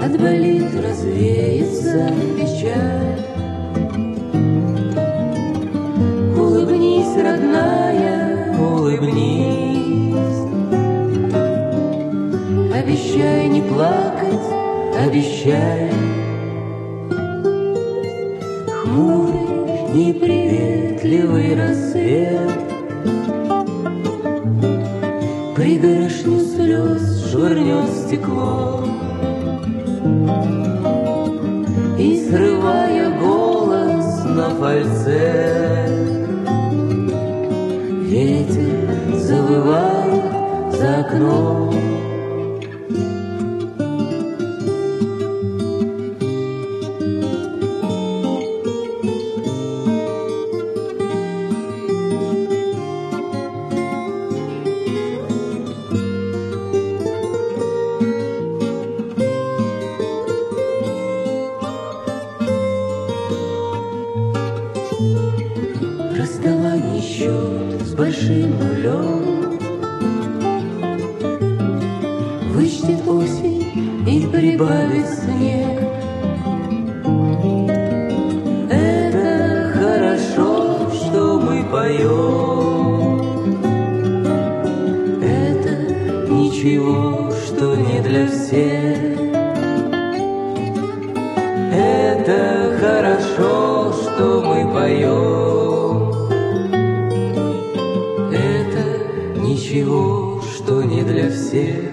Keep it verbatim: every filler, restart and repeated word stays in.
отболит, развеется печаль. Улыбнись, родная, улыбнись. Обещай не плакать, обещай. Хмурый, неприветливый рассвет пригоршню слез швырнет стекло, и, срывая голос на фальцет, ветер завывает за окном. Расставание счет с большим нулем вычтет осень и прибавит снег. Это хорошо, что мы поем. Это ничего, что не для всех. Это хорошо, что мы поем. Ничего, что не для всех.